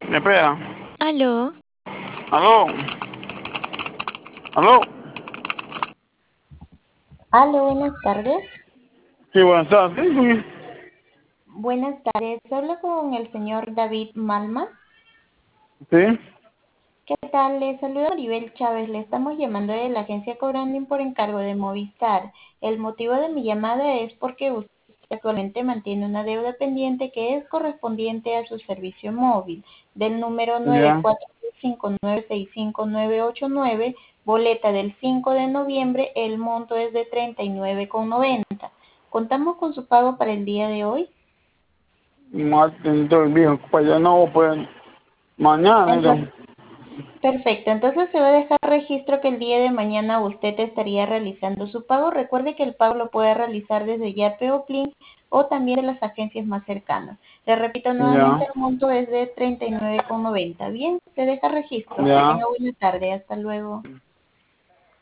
Me espera. Aló, Aló, aló. Aló, buenas tardes. Sí, buenas tardes. Sí, Buenas tardes. Hablo con el señor David Malma. sí, ¿Qué tal? Le saluda Maribel Chávez. Le estamos llamando de la agencia Cobranding por encargo de Movistar. El motivo de mi llamada es porque usted actualmente mantiene una deuda pendiente que es correspondiente a su servicio móvil del número ya. 945965989, boleta del 5 de noviembre. El monto es de 39,90. ¿Contamos con su pago para el día de hoy? Martín, estoy viejo. Para allá no, pues mañana. Entonces, Entonces. perfecto. Entonces se va a dejar registro que el día de mañana usted estaría realizando su pago. Recuerde que el pago lo puede realizar desde Yape o Plin o también de las agencias más cercanas. Le repito nuevamente, Ya, el monto es de 39,90. Bien, se deja registro. Que ya. tenga buena tarde. Hasta luego.